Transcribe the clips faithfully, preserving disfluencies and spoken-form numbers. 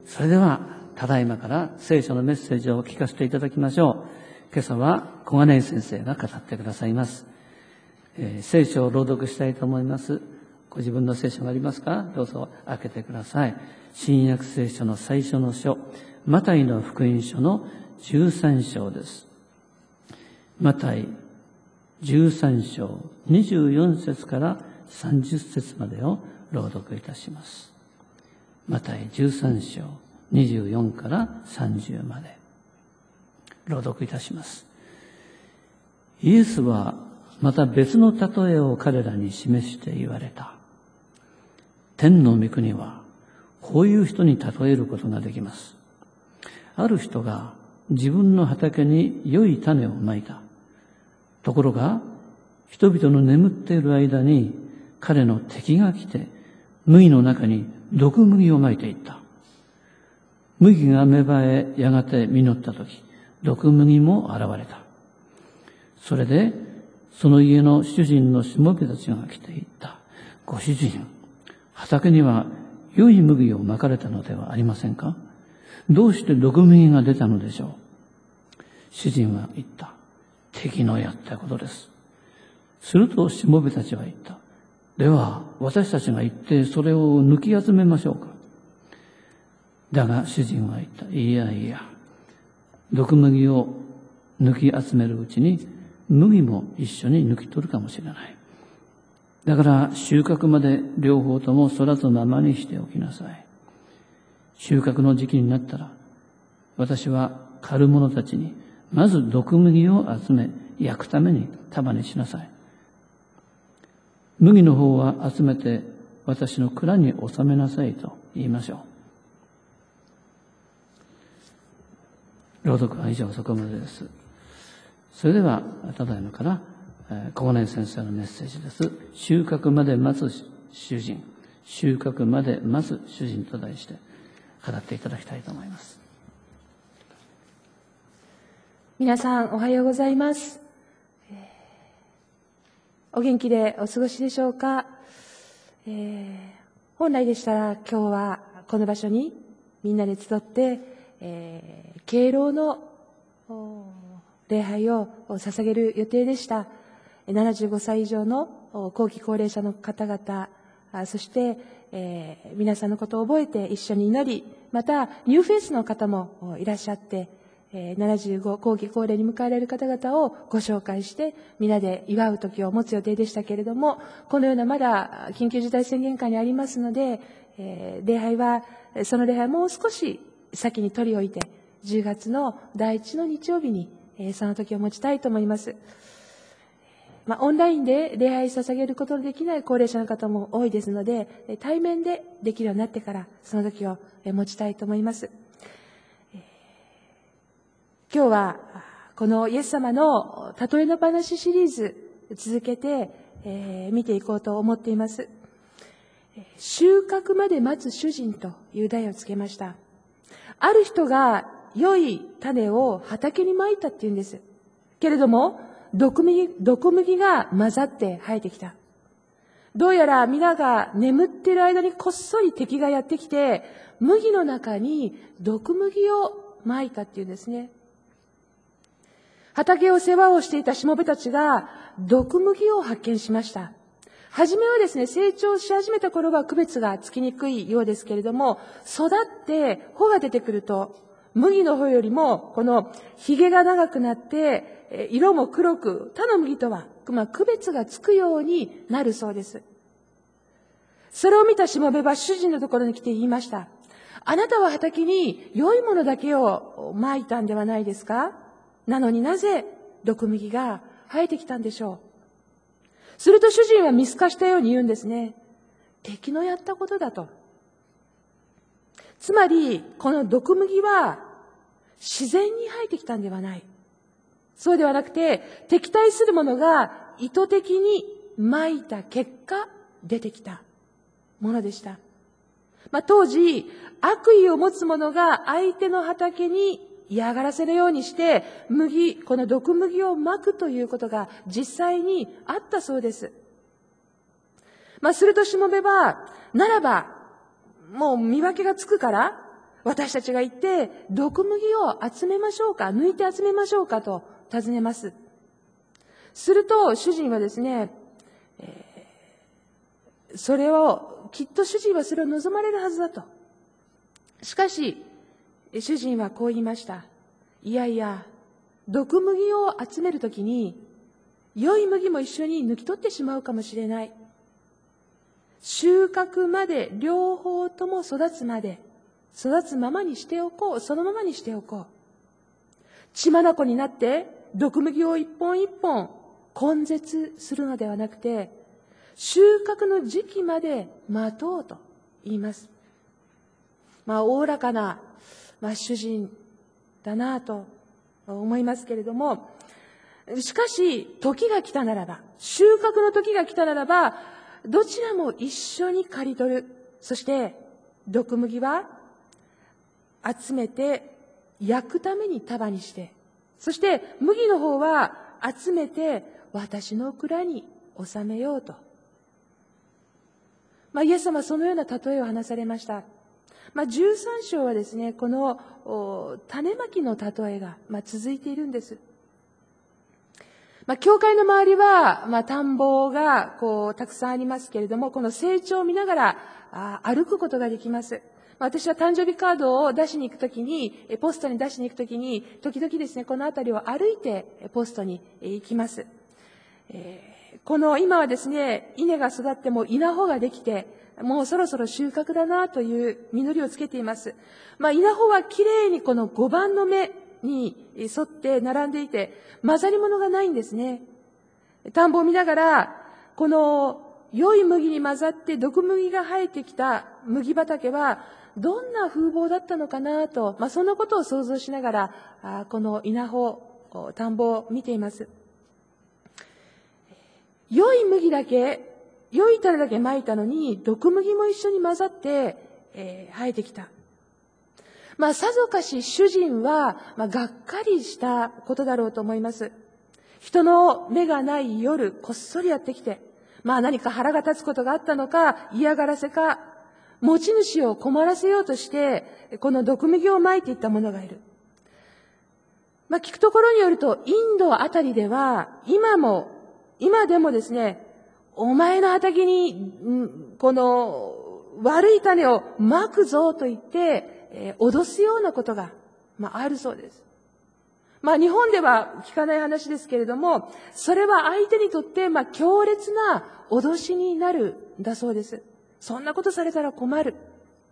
それではただいまから聖書のメッセージを聞かせていただきましょう。今朝は小金井先生が語ってくださいます。えー、聖書を朗読したいと思います。ご自分の聖書がありますか？どうぞ開けてください。新約聖書の最初の書、マタイの福音書のじゅうさん章です。マタイじゅうさん章にじゅうよん節からさんじゅう節までを朗読いたします。マタイじゅうさん章にじゅうよんからさんじゅうまで朗読いたします。イエスはまた別の例えを彼らに示して言われた。天の御国はこういう人に例えることができます。ある人が自分の畑に良い種をまいた。ところが人々の眠っている間に彼の敵が来て麦の中に毒麦をまいていった。麦が芽生えやがて実ったとき、毒麦も現れた。それでその家の主人のしもべたちが来ていった。ご主人、畑には良い麦をまかれたのではありませんか？どうして毒麦が出たのでしょう？主人は言った。敵のやったことです。するとしもべたちは言った。では私たちが行ってそれを抜き集めましょうか。だが主人は言った。いやいや、毒麦を抜き集めるうちに麦も一緒に抜き取るかもしれない。だから収穫まで両方とも育つままにしておきなさい。収穫の時期になったら、私は狩る者たちにまず毒麦を集め焼くために束にしなさい。麦の方は集めて私の蔵に収めなさいと言いましょう。朗読は以上そこまでです。それではただいまから小金井先生のメッセージです。収穫まで待つ主人、収穫まで待つ主人と題して語っていただきたいと思います。 皆さんおはようございます。お元気でお過ごしでしょうか。えー、本来でしたら今日はこの場所にみんなで集って、えー、敬老の礼拝を捧げる予定でした。ななじゅうごさい以上の後期高齢者の方々、そして、えー、皆さんのことを覚えて一緒に祈り、またニューフェイスの方もいらっしゃって、ななじゅうご後期高齢に迎えられる方々をご紹介して皆で祝う時を持つ予定でしたけれども、このようなまだ緊急事態宣言下にありますので、えー、礼拝はその礼拝もう少し先に取り置いてじゅうがつのだいいちの日曜日に、えー、その時を持ちたいと思います。まあ、オンラインで礼拝捧げることのできない高齢者の方も多いですので、対面でできるようになってからその時を持ちたいと思います。今日はこのイエス様の例えの話シリーズ続けて、えー、見ていこうと思っています。収穫まで待つ主人という題をつけました。ある人が良い種を畑にまいたっていうんです。けれども毒麦、毒麦が混ざって生えてきた。どうやら皆が眠っている間にこっそり敵がやってきて麦の中に毒麦をまいたっていうんですね。畑を世話をしていたしもべたちが毒麦を発見しました。はじめはですね、成長し始めた頃は区別がつきにくいようですけれども、育って穂が出てくると、麦の穂よりもこのひげが長くなって、色も黒く、他の麦とは、まあ、区別がつくようになるそうです。それを見たしもべは主人のところに来て言いました。あなたは畑に良いものだけをまいたんではないですか？なのになぜ毒麦が生えてきたんでしょう。すると主人は見透かしたように言うんですね。敵のやったことだと。つまりこの毒麦は自然に生えてきたんではない。そうではなくて敵対する者が意図的にまいた結果出てきたものでした。まあ、当時悪意を持つ者が相手の畑に嫌がらせのようにして麦、この毒麦をまくということが実際にあったそうです。まあ、するとしもべは、ならばもう見分けがつくから私たちが行って、毒麦を集めましょうか、抜いて集めましょうかと尋ねます。すると、主人はですね、えー、それを、きっと主人はそれを望まれるはずだと。しかし、主人はこう言いました。いやいや、毒麦を集めるときに、良い麦も一緒に抜き取ってしまうかもしれない。収穫まで、両方とも育つまで、育つままにしておこう。そのままにしておこう。血眼になって、毒麦を一本一本根絶するのではなくて、収穫の時期まで待とうと言います。まあ、おおらかな、まあ、主人だなと思いますけれども、しかし、時が来たならば、収穫の時が来たならば、どちらも一緒に刈り取る。そして、毒麦は集めて焼くために束にして、そして麦の方は集めて私の蔵に収めようと。まあ、イエス様はそのような例えを話されました。まあ、じゅうさん章はですね、この種まきの例えが、まあ、続いているんです。まあ、教会の周りは、まあ、田んぼがこうたくさんありますけれども、この成長を見ながらあ歩くことができます。私は誕生日カードを出しに行くときに、ポストに出しに行くときに、時々ですね、この辺りを歩いてポストに行きます。えー、この今はですね、稲が育っても稲穂ができて、もうそろそろ収穫だなという実りをつけています。まあ、稲穂はきれいにこのごばんの目に沿って並んでいて、混ざり物がないんですね。田んぼを見ながら、この良い麦に混ざって毒麦が生えてきた麦畑は、どんな風貌だったのかなと、まあ、そんなことを想像しながら、あこの稲穂、田んぼを見ています。良い麦だけ、良い種だけまいたのに、毒麦も一緒に混ざって、えー、生えてきた。まあ、さぞかし主人は、まあ、がっかりしたことだろうと思います。人の目がない夜、こっそりやってきて、まあ何か腹が立つことがあったのか、嫌がらせか、持ち主を困らせようとして、この毒麦をまいていった者がいる。まあ聞くところによると、インドあたりでは、今も、今でもですね、お前の畑に、この悪い種をまくぞと言って、えー、脅すようなことが、まああるそうです。まあ日本では聞かない話ですけれども、それは相手にとって、まあ強烈な脅しになるんだそうです。そんなことされたら困る。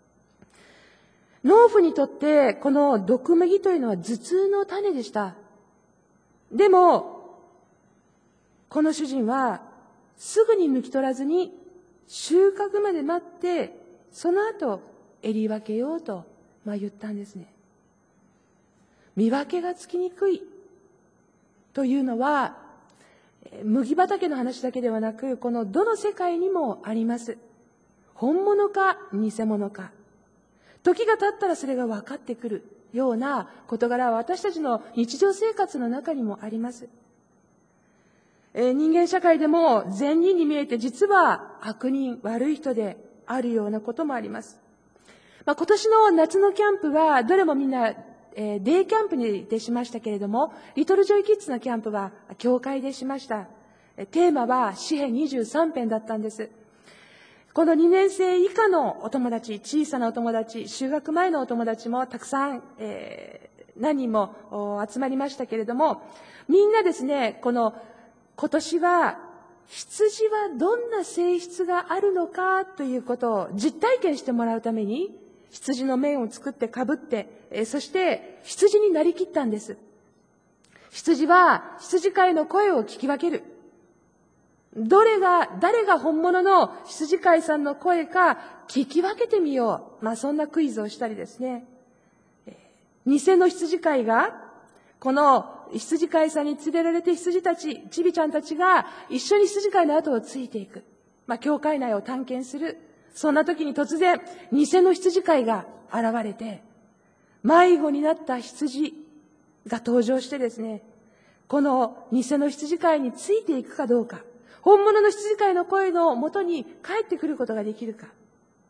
農夫にとって、この毒麦というのは頭痛の種でした。でも、この主人は、すぐに抜き取らずに、収穫まで待って、その後、襟分けようと、まあ言ったんですね。見分けがつきにくいというのは、麦畑の話だけではなく、このどの世界にもあります。本物か偽物か。時が経ったらそれが分かってくるような事柄は私たちの日常生活の中にもあります。えー、人間社会でも善人に見えて実は悪人、悪い人であるようなこともあります。まあ、今年の夏のキャンプはどれもみんな、えー、デイキャンプにでしましたけれども、リトルジョイキッズのキャンプは教会でしました。テーマは詩編にじゅうさん編だったんです。このにねん生以下のお友達、小さなお友達、就学前のお友達もたくさん、えー、何人も集まりましたけれども、みんなですね、この今年は羊はどんな性質があるのかということを実体験してもらうために、羊の面を作って被って、えー、そして羊になりきったんです。羊は羊飼いの声を聞き分ける。どれが、誰が本物の羊飼いさんの声か聞き分けてみよう。まあそんなクイズをしたりですね。偽の羊飼いが、この羊飼いさんに連れられて羊たち、ちびちゃんたちが一緒に羊飼いの後をついていく。まあ教会内を探検する。そんな時に突然、偽の羊飼いが現れて、迷子になった羊が登場してですね、この偽の羊飼いについていくかどうか。本物の羊飼いの声のもとに帰ってくることができるか。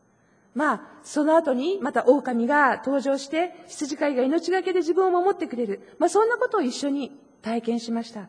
まあ、その後にまた狼が登場して、羊飼いが命がけで自分を守ってくれる。まあ、そんなことを一緒に体験しました。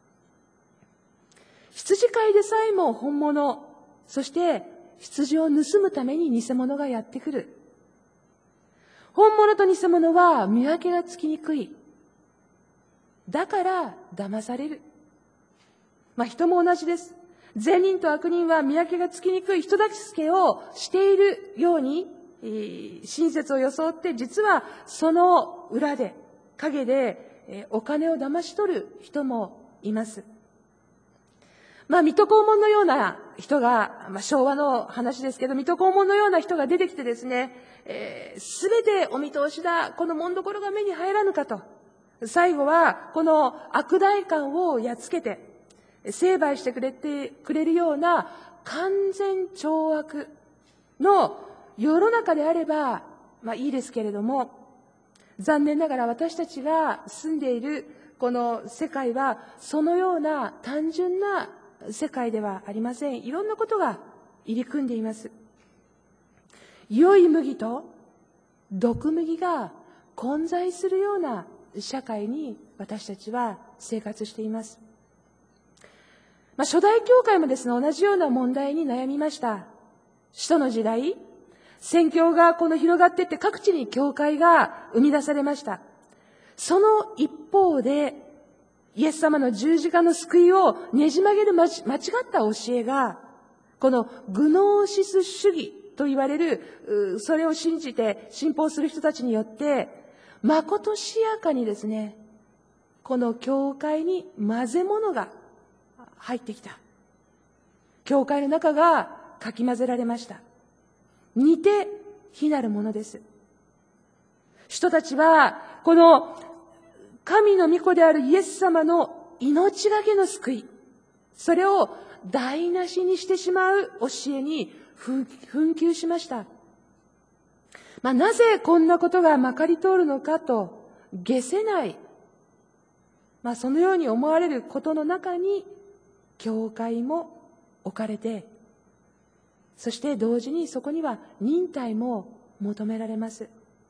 羊飼いでさえも本物、そして羊を盗むために偽物がやってくる。本物と偽物は見分けがつきにくい。だから騙される。まあ、人も同じです。善人と悪人は見分けがつきにくい人助けをしているように、親切を装って、実はその裏で、陰でお金を騙し取る人もいます。まあ、水戸黄門のような人が、まあ、昭和の話ですけど、水戸黄門のような人が出てきてですね、すべてお見通しだ、この紋所が目に入らぬかと。最後は、この悪代官をやっつけて、成敗してくれて、くれるような完全懲悪の世の中であれば、まあいいですけれども、残念ながら私たちが住んでいるこの世界は、そのような単純な世界ではありません。いろんなことが入り組んでいます。良い麦と毒麦が混在するような社会に私たちは生活しています。まあ、初代教会もですね、同じような問題に悩みました。使徒の時代、宣教がこの広がっていって各地に教会が生み出されました。その一方で、イエス様の十字架の救いをねじ曲げる間違った教えが、このグノーシス主義と言われる、それを信じて信奉する人たちによって、まことしやかにですね、この教会に混ぜ物が入ってきた。教会の中がかき混ぜられました。似て非なるものです。人たちは、この神の御子であるイエス様の命がけの救い、それを台無しにしてしまう教えに紛糾しました。まあ、なぜこんなことがまかり通るのかと、解せない、まあ、そのように思われることの中に、教会も置かれて、そして同時にそこには忍耐も求められます。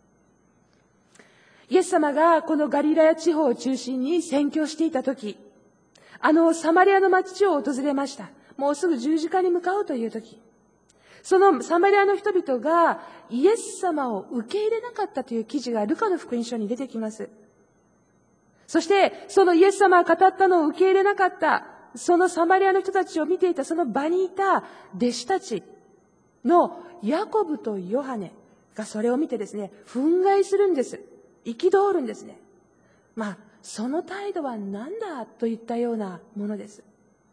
イエス様がこのガリラヤ地方を中心に宣教していたとき、あのサマリアの町を訪れました。もうすぐ十字架に向かうというとき、そのサマリアの人々がイエス様を受け入れなかったという記事がルカの福音書に出てきます。そしてそのイエス様が語ったのを受け入れなかったそのサマリアの人たちを見ていたその場にいた弟子たちのヤコブとヨハネがそれを見てですね、憤慨するんです。憤るんですね。まあ、その態度は何だといったようなものです。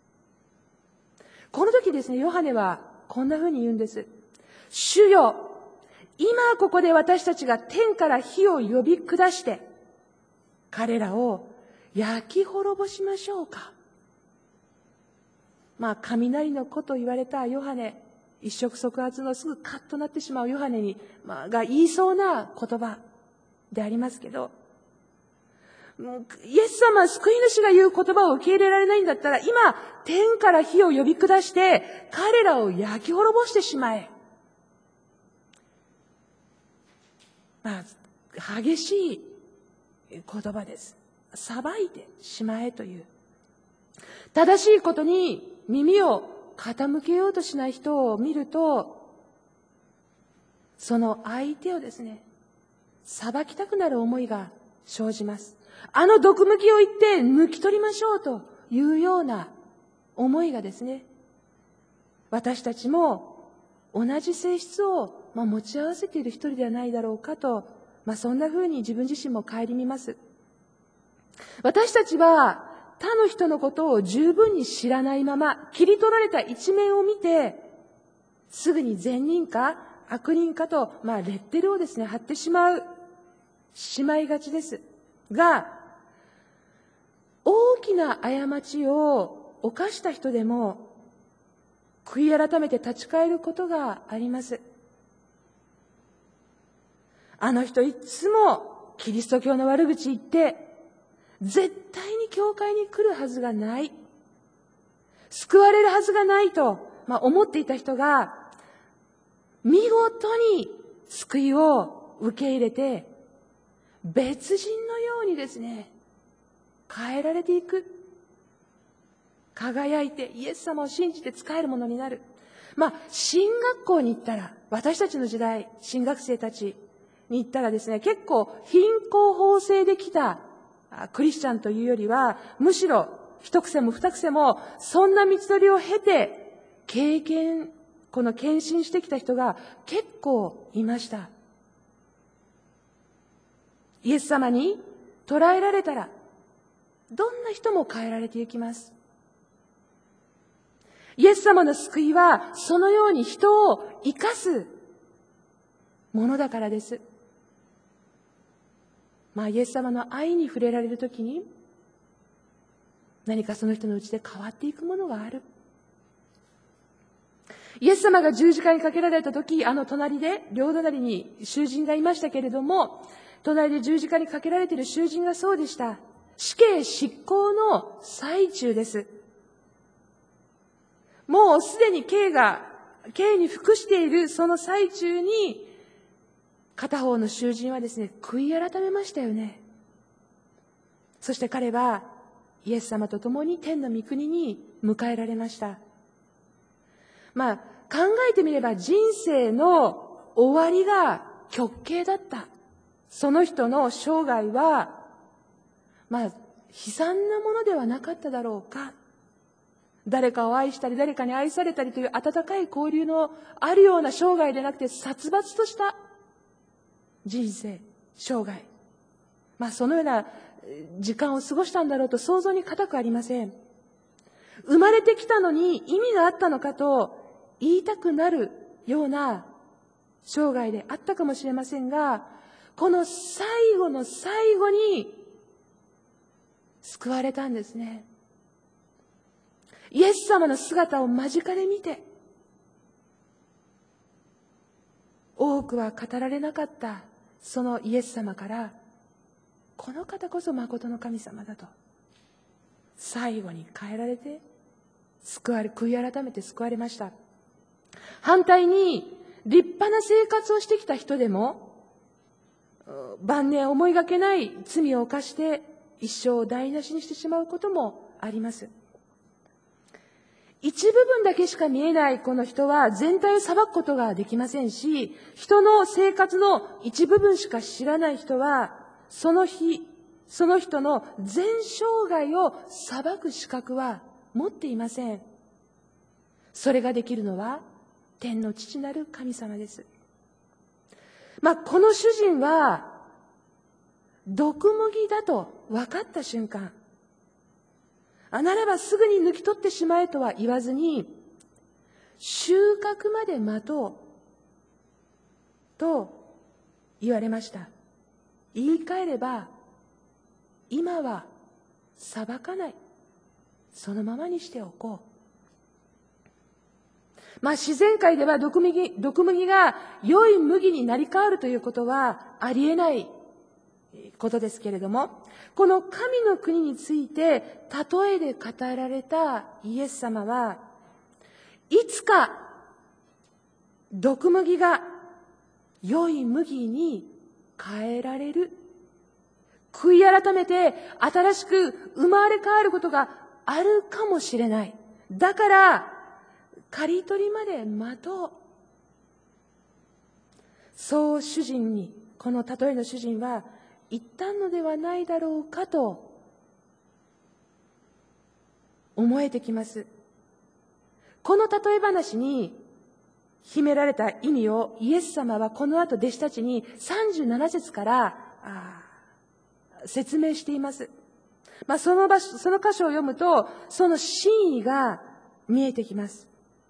この時ですね、ヨハネはこんな風に言うんです。主よ、今ここで私たちが天から火を呼び下して、彼らを焼き滅ぼしましょうか。まあ、雷の子と言われたヨハネ、一触即発のすぐカッとなってしまうヨハネに、まあ、が言いそうな言葉でありますけど、イエス様、救い主が言う言葉を受け入れられないんだったら、今、天から火を呼び下して、彼らを焼き滅ぼしてしまえ。まあ、激しい言葉です。裁いてしまえという。正しいことに耳を傾けようとしない人を見ると、その相手をですね、裁きたくなる思いが生じます。あの毒麦を言って抜き取りましょうというような思いがですね、私たちも同じ性質を、まあ、持ち合わせている一人ではないだろうかと、まあ、そんな風に自分自身も顧みます。私たちは他の人のことを十分に知らないまま、切り取られた一面を見て、すぐに善人か悪人かと、まあ、レッテルをですね、貼ってしまう、しまいがちです。が、大きな過ちを犯した人でも、悔い改めて立ち返ることがあります。あの人いつもキリスト教の悪口言って、絶対に教会に来るはずがない。救われるはずがないと、まあ、思っていた人が、 見事に救いを受け入れて、別人のようにですね、変えられていく。輝いてイエス様を信じて仕えるものになる。まあ、進学校に行ったら、私たちの時代、進学生たちに行ったらですね、結構貧困法制で来たクリスチャンというよりは、むしろ一癖も二癖も、そんな道のりを経て、経験、この献身してきた人が結構いました。イエス様に捕らえられたら、どんな人も変えられていきます。イエス様の救いは、そのように人を生かすものだからです。まあ、イエス様の愛に触れられるときに、何かその人のうちで変わっていくものがある。イエス様が十字架にかけられたとき、あの隣で、両隣に囚人がいましたけれども、隣で十字架にかけられている囚人がそうでした。死刑執行の最中です。もうすでに刑が、刑に服しているその最中に、片方の囚人はですね、悔い改めましたよね。そして彼は、イエス様と共に天の御国に迎えられました。まあ、考えてみれば人生の終わりが極刑だった。その人の生涯は、まあ、悲惨なものではなかっただろうか。誰かを愛したり、誰かに愛されたりという温かい交流のあるような生涯でなくて、殺伐とした人生、生涯。まあ、そのような時間を過ごしたんだろうと想像に難くありません。生まれてきたのに意味があったのかと言いたくなるような生涯であったかもしれませんが、この最後の最後に救われたんですね。イエス様の姿を間近で見て、多くは語られなかったそのイエス様から、この方こそ誠の神様だと、最後に変えられて、救われ、悔い改めて救われました。反対に、立派な生活をしてきた人でも、晩年思いがけない罪を犯して、一生を台無しにしてしまうこともあります。一部分だけしか見えないこの人は全体を裁くことができませんし、人の生活の一部分しか知らない人は、その日、その人の全生涯を裁く資格は持っていません。それができるのは天の父なる神様です。まあ、この主人は毒麦だと分かった瞬間、あならばすぐに抜き取ってしまえとは言わずに、収穫まで待とうと言われました。言い換えれば、今は裁かない。そのままにしておこう。まあ自然界では毒麦、毒麦が良い麦になり変わるということはありえないことですけれども、この神の国について例えで語られたイエス様は、いつか毒麦が良い麦に変えられる。悔い改めて新しく生まれ変わることがあるかもしれない。だから、刈り取りまで待とう。そう主人に、この例えの主人は言ったのではないだろうかと思えてきます。この例え話に秘められた意味をイエス様はこの後弟子たちにさんじゅうなな節から説明しています。まあ、その場所、その箇所を読むと、その真意が見えてきます。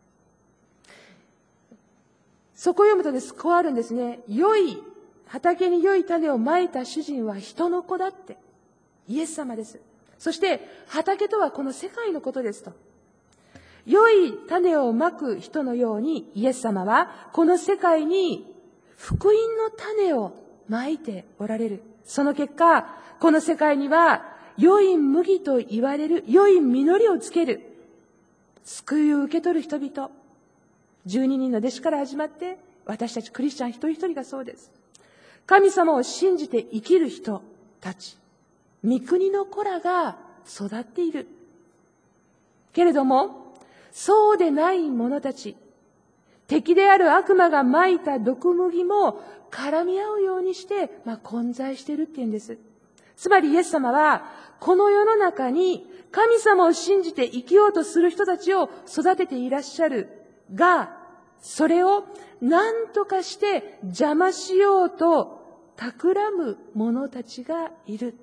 そこを読むとです、こうあるんですね。良い、畑に良い種をまいた主人は人の子だって。イエス様です。そして、畑とはこの世界のことですと。良い種をまく人のように、イエス様はこの世界に福音の種をまいておられる。その結果、この世界には良い麦と言われる、良い実りをつける、救いを受け取る人々、じゅうににんの弟子から始まって、 私たちクリスチャン一人一人がそうです。神様を信じて生きる人たち、御国の子らが育っている。けれども、そうでない者たち、敵である悪魔が蒔いた毒麦も絡み合うようにして、まあ、混在しているっていうんです。つまりイエス様は、この世の中に神様を信じて生きようとする人たちを育てていらっしゃるが、それを何とかして邪魔しようと企む者たちがいる。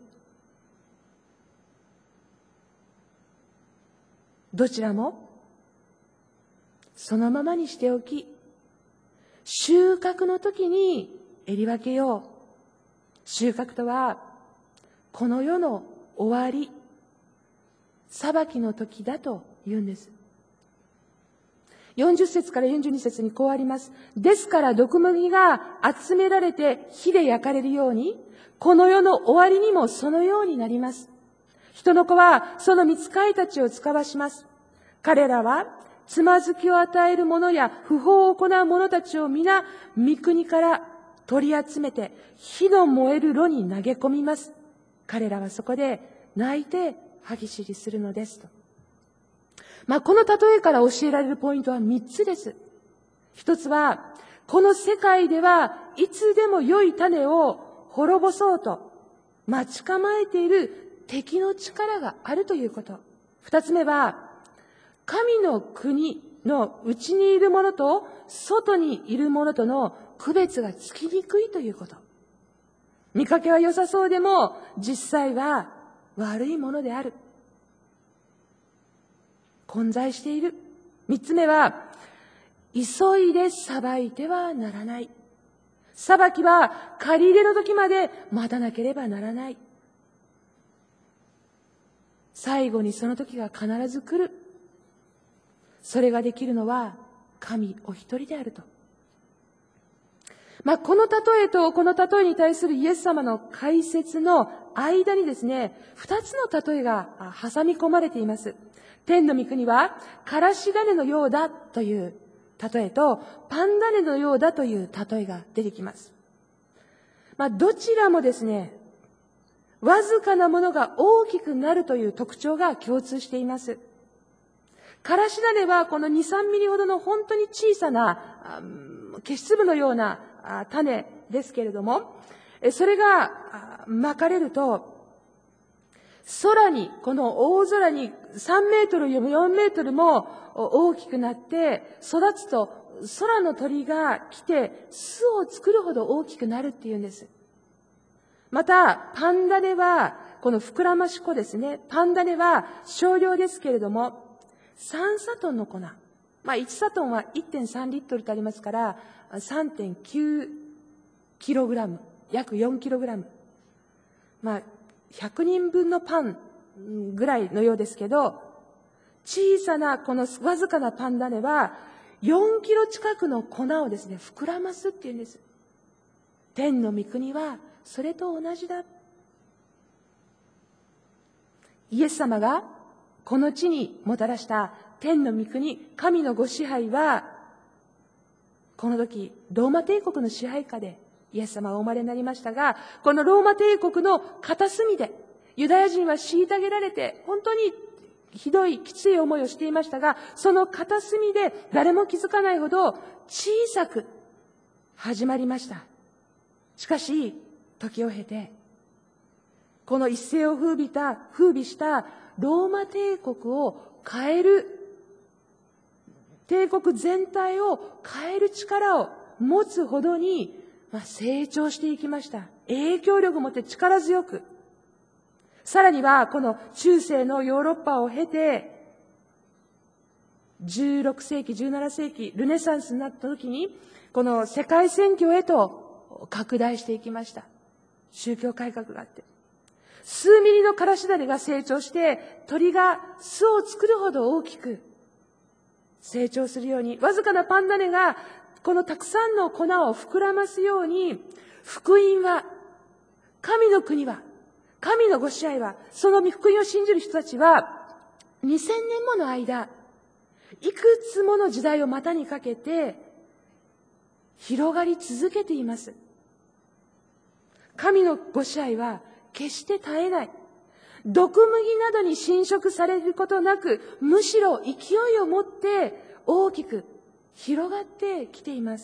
どちらもそのままにしておき、収穫の時にえり分けよう。収穫とは、この世の終わり、裁きの時だと言うんです。よんじゅっ節からよんじゅうに節にこうあります。ですから毒麦が集められて火で焼かれるように、この世の終わりにもそのようになります。人の子はその御使いたちを使わします。彼らはつまずきを与える者や不法を行う者たちを皆御国から取り集めて火の燃える炉に投げ込みます。彼らはそこで泣いて歯ぎしりするのですと。まあ、この例えから教えられるポイントは三つです。一つは、この世界ではいつでも良い種を滅ぼそうと待ち構えている敵の力があるということ。二つ目は、神の国の内にいるものと外にいるものとの区別がつきにくいということ。見かけは良さそうでも実際は悪いものである。混在している。三つ目は、急いで裁いてはならない。裁きは借り入れの時まで待たなければならない。最後にその時が必ず来る。それができるのは神お一人であると。まあ、この例えとこの例えに対するイエス様の解説の間にですね、二つの例えが挟み込まれています。天の御国は、からし種のようだという例えと、パン種のようだという例えが出てきます。まあ、どちらもですね、わずかなものが大きくなるという特徴が共通しています。からし種はこのに、さんミリほどの本当に小さな消し粒のような種ですけれども、それがまかれると、空に、この大空にさんメートル、よんメートルも大きくなって育つと、空の鳥が来て巣を作るほど大きくなるっていうんです。また、パン種は、この膨らまし粉ですね。パン種は少量ですけれども、さんサトンの粉。まあ、いちサトンは いってんさんリットルとありますから、さんてんきゅうキログラム、約よんキログラム。まあ、ひゃくにんぶんのパンぐらいのようですけど、小さなこのわずかなパン種は、よんキロ近くの粉をですね、膨らますっていうんです。天の御国は、それと同じだ。イエス様が、この地にもたらした天の御国、神のご支配は、この時、ローマ帝国の支配下でイエス様がお生まれになりましたが、このローマ帝国の片隅で、ユダヤ人は虐げられて、本当にひどいきつい思いをしていましたが、その片隅で誰も気づかないほど小さく始まりました。しかし、時を経て、この一世を風靡た、風靡したローマ帝国を変える、帝国全体を変える力を持つほどに、まあ、成長していきました。影響力を持って力強く。さらには、この中世のヨーロッパを経て、じゅうろくせいき、じゅうななせいき、ルネサンスになった時に、この世界宣教へと拡大していきました。宗教改革があって。数ミリのからし種が成長して、鳥が巣を作るほど大きく成長するように、わずかなパン種がこのたくさんの粉を膨らますように、福音は、神の国は、神のご支配は、その福音を信じる人たちは、にせんねんもの間、いくつもの時代を股にかけて、 広がり続けています。神のご支配は決して絶えない。毒麦などに侵食されることなく、むしろ勢いを持って大きく広がってきています。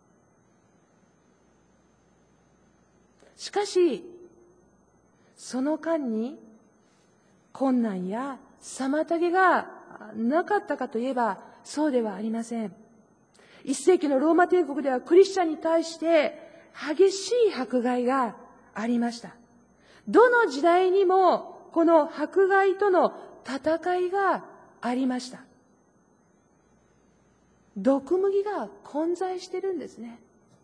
しかし、その間に困難や妨げがなかったかといえば、そうではありません。一世紀のローマ帝国ではクリスチャンに対して激しい迫害がありました。どの時代にもこの迫害との戦いがありました。毒麦が混在してるんですね。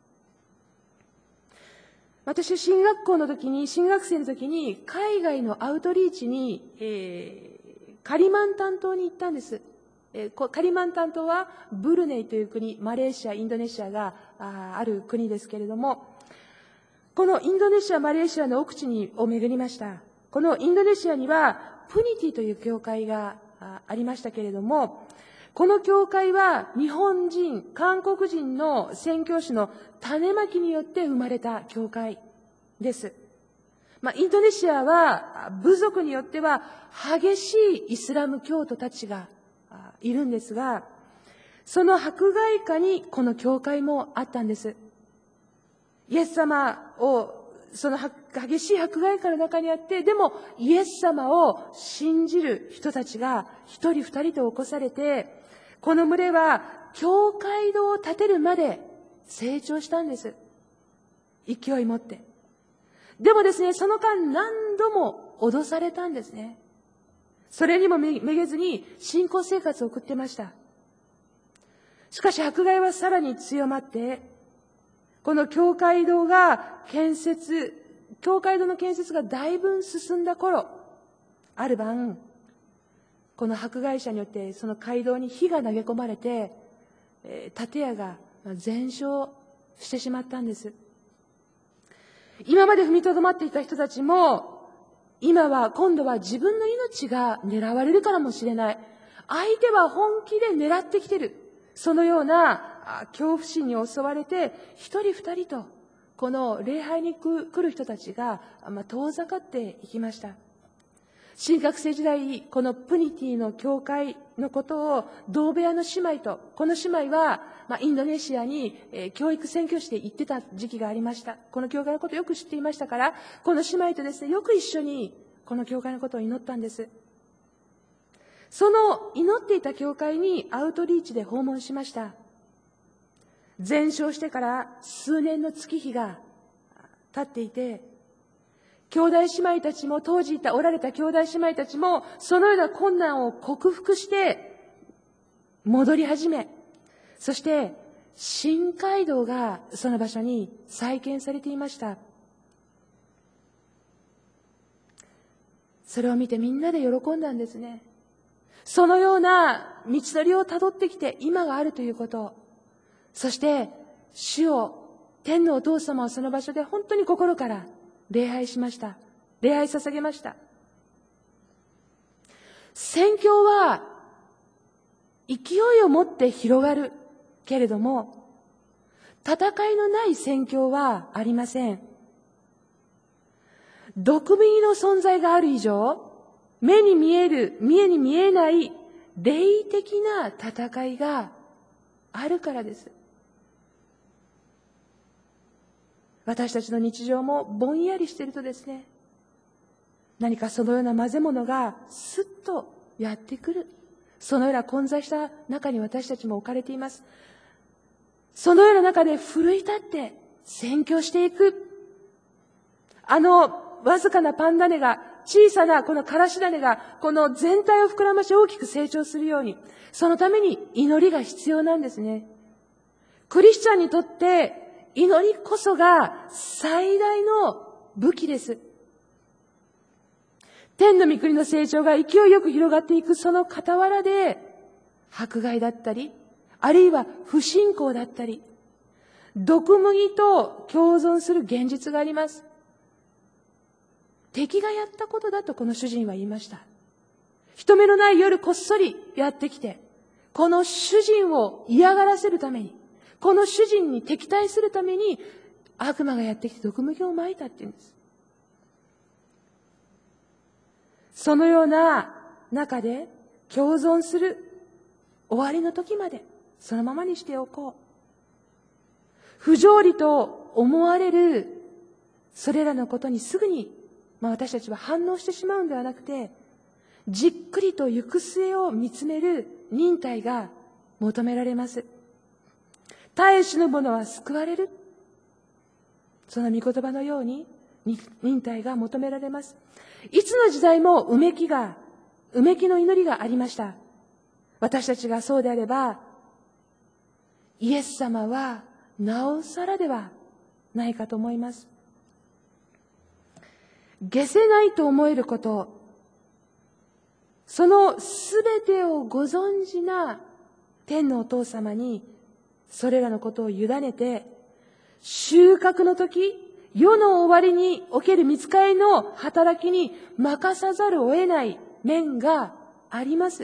私、進学校の時に、進学生の時に、海外のアウトリーチに、えー、カリマンタン島に行ったんです。えー、カリマンタン島は、ブルネイという国、マレーシア、インドネシアが あ, ある国ですけれども、このインドネシア、マレーシアの奥地にを巡りました。このインドネシアには、プニティという教会が あ, ありましたけれども、この教会は日本人、韓国人の宣教師の種まきによって生まれた教会です。まあ、インドネシアは部族によっては激しいイスラム教徒たちがいるんですが、その迫害下にこの教会もあったんです。イエス様を、その激しい迫害下の中にあって、でもイエス様を信じる人たちが一人二人と起こされて、この群れは教会堂を建てるまで成長したんです。勢い持って。でもですね、その間何度も脅されたんですね。それにもめげずに信仰生活を送ってました。しかし迫害はさらに強まって、この教会堂が建設、教会堂の建設がだいぶ進んだ頃、ある晩、この迫害者によってその街道に火が投げ込まれて、えー、建屋が全焼してしまったんです。今まで踏みとどまっていた人たちも、今は今度は自分の命が狙われるからもしれない。相手は本気で狙ってきてる。そのような恐怖心に襲われて、一人二人とこの礼拝に来る人たちが、まあ、遠ざかっていきました。新学生時代、このプニティの教会のことを同部屋の姉妹と、この姉妹は、まあ、インドネシアに、えー、教育宣教師で行ってた時期がありました。この教会のことをよく知っていましたから、この姉妹とですね、よく一緒にこの教会のことを祈ったんです。その祈っていた教会にアウトリーチで訪問しました。全焼してから数年の月日が経っていて、兄弟姉妹たちも、当時いたおられた兄弟姉妹たちも、そのような困難を克服して戻り始め、そして新街道がその場所に再建されていました。それを見てみんなで喜んだんですね。そのような道のりをたどってきて今があるということ、そして主を、天のお父様をその場所で本当に心から礼拝しました。礼拝捧げました。宣教は勢いを持って広がるけれども、戦いのない宣教はありません。毒麦の存在がある以上、目に見える、目に見えない霊的な戦いがあるからです。私たちの日常もぼんやりしているとですね、何かそのような混ぜ物がスッとやってくる。そのような混在した中に私たちも置かれています。そのような中で奮い立って宣教していく。あのわずかなパン種が、小さなこのからし種がこの全体を膨らまし大きく成長するように、そのために祈りが必要なんですね。クリスチャンにとって祈りこそが最大の武器です。天の御国の成長が勢いよく広がっていくその傍らで、迫害だったり、あるいは不信仰だったり、毒麦と共存する現実があります。敵がやったことだとこの主人は言いました。人目のない夜こっそりやってきて、この主人を嫌がらせるために、 この主人に敵対するために悪魔がやってきて毒麦をまいたっていうんです。そのような中で共存する終わりの時までそのままにしておこう。不条理と思われるそれらのことにすぐに、まあ、私たちは反応してしまうんではなくて、じっくりと行く末を見つめる忍耐が求められます。耐え忍ぶ者は救われる。その御言葉のように忍耐が求められます。いつの時代もうめきが、うめきの祈りがありました。私たちがそうであれば、イエス様はなおさらではないかと思います。解せないと思えること、そのすべてをご存知な天のお父様にそれらのことを委ねて、収穫の時、世の終わりにおける御使いの働きに任さざるを得ない面があります。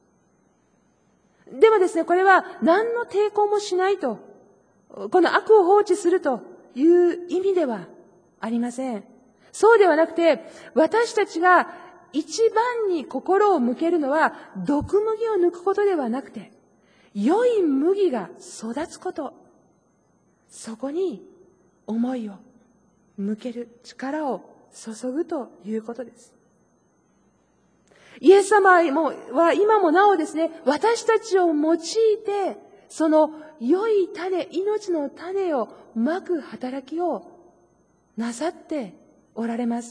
でもですね、これは何の抵抗もしないと、この悪を放置するという意味ではありません。そうではなくて、私たちが一番に心を向けるのは、毒麦を抜くことではなくて、良い麦が育つこと。そこに思いを向ける力を注ぐということです。イエス様は今もなおですね、私たちを用いて、その良い種、命の種をまく働きをなさっておられます。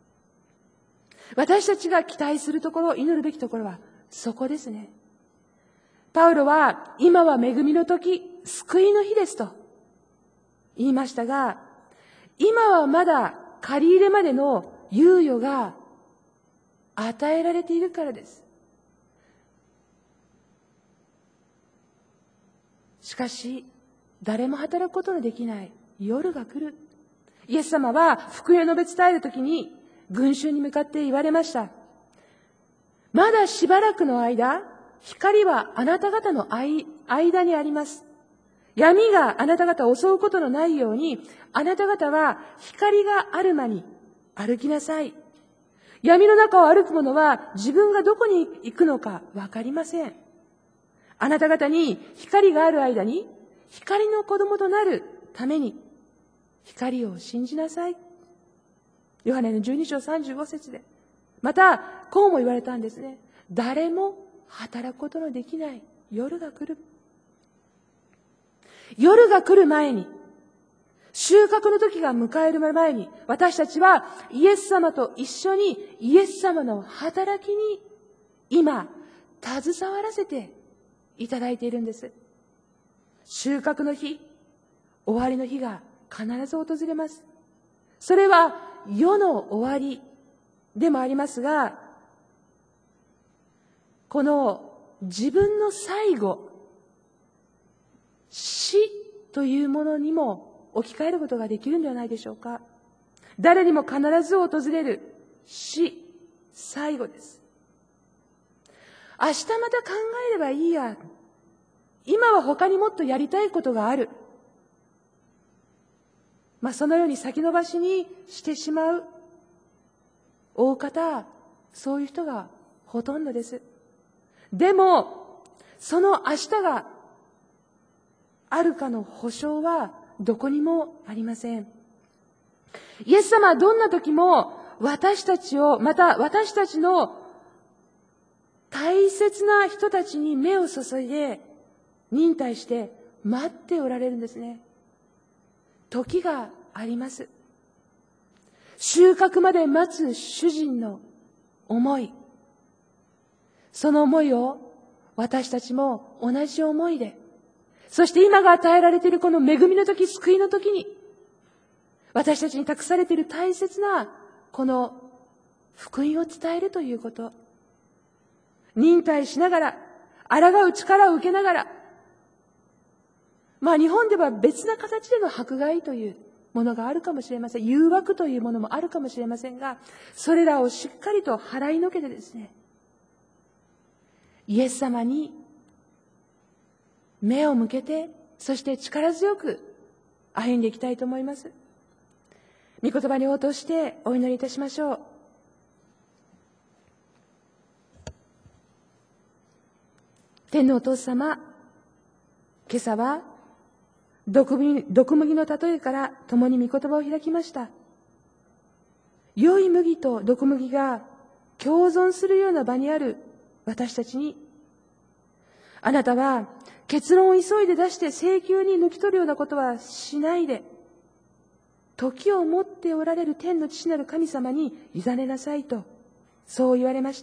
私たちが期待するところ、祈るべきところはそこですね。パウロは、今は恵みの時、救いの日ですと言いましたが、今はまだ借り入れまでの猶予が与えられているからです。しかし、誰も働くことのできない夜が来る。イエス様は福音を述べ伝えるときに群衆に向かって言われました。まだしばらくの間、光はあなた方の間にあります。闇があなた方を襲うことのないように、あなた方は光がある間に歩きなさい。闇の中を歩く者は自分がどこに行くのかわかりません。あなた方に光がある間に、光の子供となるために、光を信じなさい。ヨハネのじゅうに章さんじゅうご節で。また、こうも言われたんですね。誰も働くことのできない夜が来る。夜が来る前に、収穫の時が迎える前に、私たちはイエス様と一緒にイエス様の働きに今、携わらせていただいているんです。収穫の日、終わりの日が必ず訪れます。それは世の終わりでもありますが、この自分の最後、死というものにも置き換えることができるんではないでしょうか。誰にも必ず訪れる死、最後です。明日また考えればいいや。今は他にもっとやりたいことがある。まあそのように先延ばしにしてしまう。大方、そういう人がほとんどです。でも、その明日があるかの保証はどこにもありません。イエス様はどんな時も私たちを、また私たちの大切な人たちに目を注いで忍耐して待っておられるんですね。時があります。収穫まで待つ主人の思い。その思いを私たちも同じ思いで、そして今が与えられているこの恵みの時、救いの時に、私たちに託されている大切なこの福音を伝えるということ。忍耐しながら、抗う力を受けながら、まあ日本では別な形での迫害というものがあるかもしれません。誘惑というものもあるかもしれませんが、それらをしっかりと払いのけてですね、イエス様に目を向けてそして力強く歩んでいきたいと思います。御言葉に応答してお祈りいたしましょう。天のお父様、今朝は毒麦、毒麦の例えから共に御言葉を開きました。良い麦と毒麦が共存するような場にある私たちに、あなたは結論を急いで出して請求に抜き取るようなことはしないで、時を持っておられる天の父なる神様に委ねなさいと、そう言われました。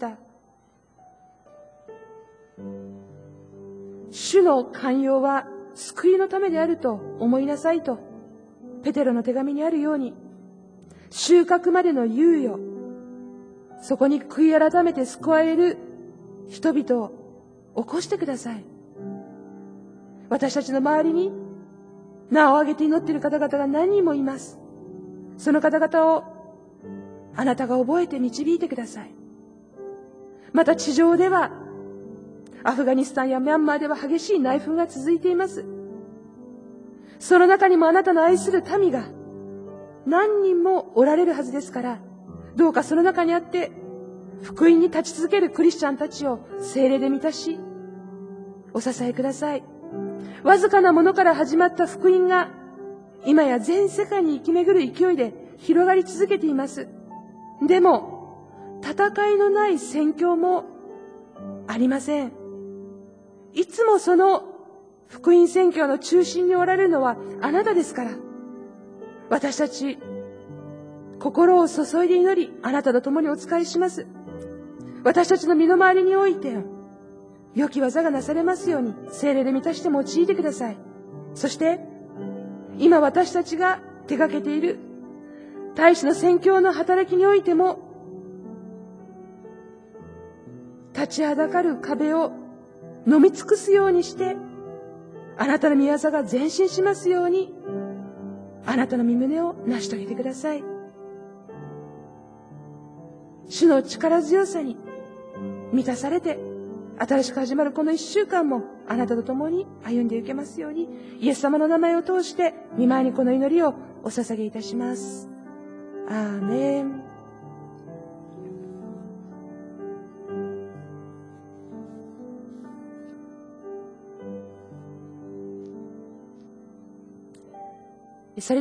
主の寛容は救いのためであると思いなさいと、ペテロの手紙にあるように、収穫までの猶予、そこに悔い改めて救われる人々を起こしてください。私たちの周りに名を挙げて祈っている方々が何人もいます。その方々をあなたが覚えて導いてください。また地上ではアフガニスタンやミャンマーでは激しい内紛が続いています。その中にもあなたの愛する民が何人もおられるはずですから、どうかその中にあって福音に立ち続けるクリスチャンたちを聖霊で満たし、お支えください。わずかなものから始まった福音が今や全世界に生き巡る勢いで広がり続けています。でも戦いのない宣教もありません。いつもその福音宣教の中心におられるのはあなたですから、私たち心を注いで祈り、あなたと共にお仕えします。私たちの身の回りにおいて良き技がなされますように聖霊で満たして用いてください。そして今私たちが手掛けている大使の宣教の働きにおいても、立ちはだかる壁を飲み尽くすようにして、あなたの御業が前進しますように、あなたの御胸を成し遂げてください。主の力強さに満たされて、新しく始まるこの一週間もあなたと共に歩んでいけますように、イエス様の名前を通して御前にこの祈りをお捧げいたします。アーメン。